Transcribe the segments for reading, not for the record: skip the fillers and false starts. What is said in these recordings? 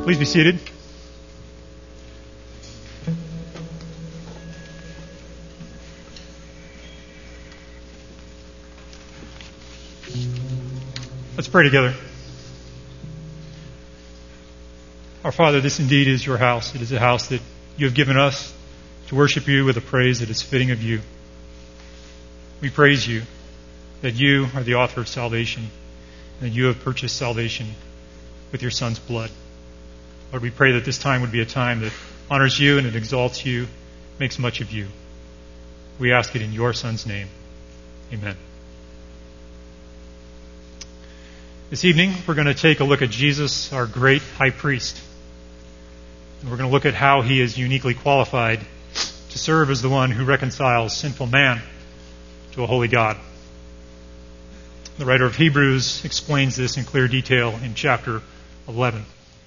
Please be seated. Let's pray together. Our Father, this indeed is your house. It is a house that you have given us to worship you with a praise that is fitting of you. We praise you that you are the author of salvation and that you have purchased salvation with your Son's blood. Lord, we pray that this time would be a time that honors you and it exalts you, makes much of you. We ask it in your Son's name. Amen. This evening, we're going to take a look at Jesus, our great high priest. And we're going to look at how he is uniquely qualified to serve as the one who reconciles sinful man to a holy God. The writer of Hebrews explains this in clear detail in chapter 7.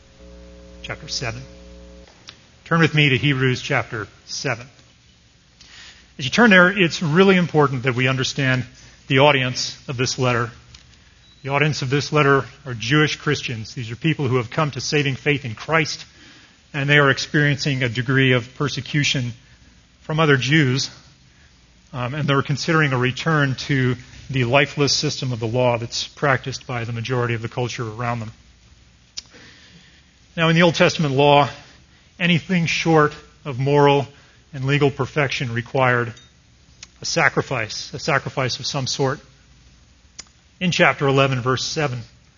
Turn with me to Hebrews chapter 7. As you turn there, it's really important that we understand the audience of this letter. The audience of this letter are Jewish Christians. These are people who have come to saving faith in Christ, and they are experiencing a degree of persecution from other Jews, and they're considering a return to the lifeless system of the law that's practiced by the majority of the culture around them. Now, in the Old Testament law, anything short of moral and legal perfection required a sacrifice of some sort. In chapter 11, verse 7,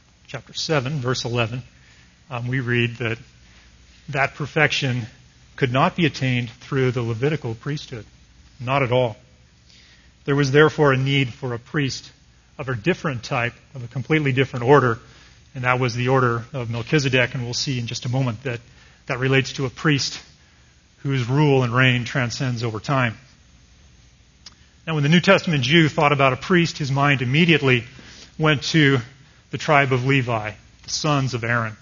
we read that perfection could not be attained through the Levitical priesthood. Not at all. There was therefore a need for a priest of a different type, of a completely different order, and that was the order of Melchizedek, and we'll see in just a moment that relates to a priest whose rule and reign transcends over time. Now, when the New Testament Jew thought about a priest, his mind immediately went to the tribe of Levi, the sons of Aaron.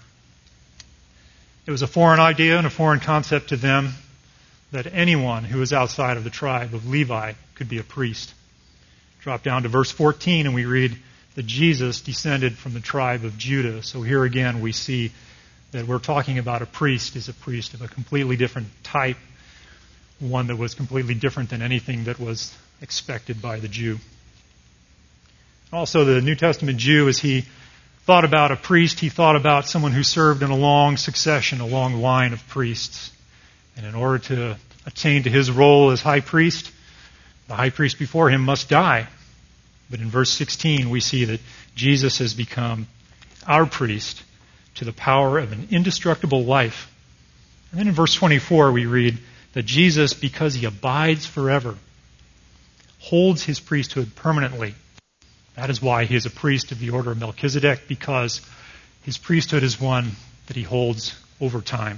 It was a foreign idea and a foreign concept to them that anyone who was outside of the tribe of Levi could be a priest. Drop down to verse 14 and we read that Jesus descended from the tribe of Judah. So here again we see that we're talking about a priest is a priest of a completely different type, one that was completely different than anything that was expected by the Jew. Also, the New Testament Jew, as he thought about a priest, he thought about someone who served in a long succession, a long line of priests. And in order to attain to his role as high priest, the high priest before him must die. But in verse 16, we see that Jesus has become our priest to the power of an indestructible life. And then in verse 24, we read that Jesus, because he abides forever, holds his priesthood permanently. That is why he is a priest of the order of Melchizedek, because his priesthood is one that he holds over time.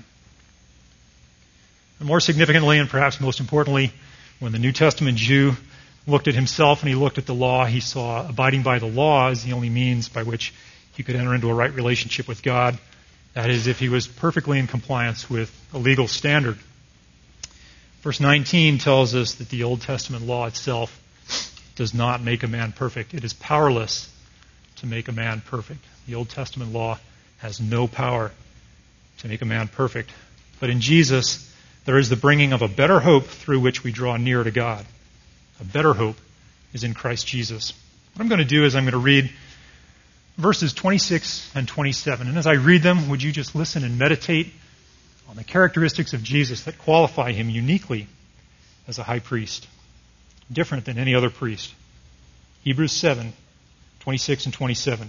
And more significantly, and perhaps most importantly, when the New Testament Jew looked at himself and he looked at the law, he saw abiding by the law as the only means by which he could enter into a right relationship with God. That is, if he was perfectly in compliance with a legal standard. Verse 19 tells us that the Old Testament law itself does not make a man perfect. It is powerless to make a man perfect. The Old Testament law has no power to make a man perfect. But in Jesus, there is the bringing of a better hope through which we draw near to God. A better hope is in Christ Jesus. What I'm going to do is I'm going to read verses 26 and 27. And as I read them, would you just listen and meditate on the characteristics of Jesus that qualify him uniquely as a high priest, different than any other priest. Hebrews 7, 26 and 27.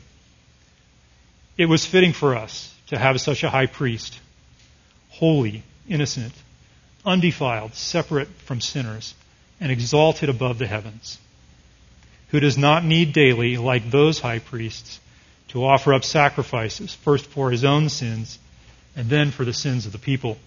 It was fitting for us to have such a high priest, holy, innocent, undefiled, separate from sinners, and exalted above the heavens, who does not need daily, like those high priests, to offer up sacrifices, first for his own sins, and then for the sins of the people.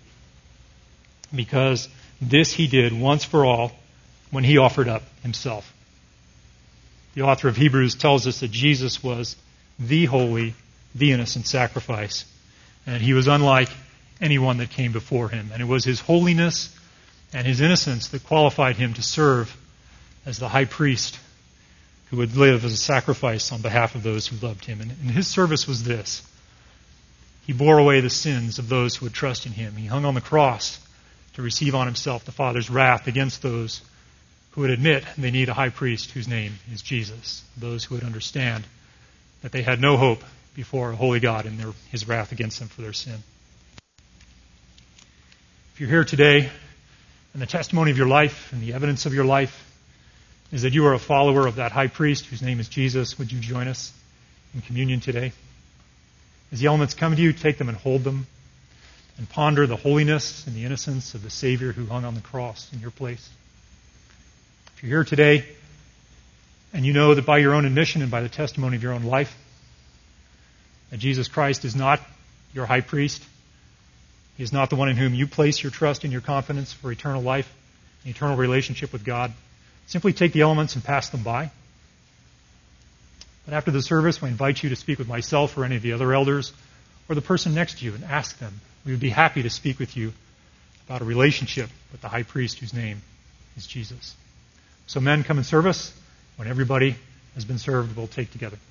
Because this he did once for all when he offered up himself. The author of Hebrews tells us that Jesus was the holy, the innocent sacrifice, and he was unlike anyone that came before him. And it was his holiness and his innocence that qualified him to serve as the high priest who would live as a sacrifice on behalf of those who loved him. And his service was this. He bore away the sins of those who would trust in him. He hung on the cross to receive on himself the Father's wrath against those who would admit they need a high priest whose name is Jesus. Those who would understand that they had no hope before a holy God and his wrath against them for their sin. If you're here today and the testimony of your life and the evidence of your life is that you are a follower of that high priest whose name is Jesus, would you join us in communion today? As the elements come to you, take them and hold them and ponder the holiness and the innocence of the Savior who hung on the cross in your place. If you're here today and you know that by your own admission and by the testimony of your own life that Jesus Christ is not your high priest, he is not the one in whom you place your trust and your confidence for eternal life, an eternal relationship with God, simply take the elements and pass them by. But after the service, we invite you to speak with myself or any of the other elders or the person next to you and ask them. We would be happy to speak with you about a relationship with the high priest whose name is Jesus. So men, come and serve us. When everybody has been served, we'll take together.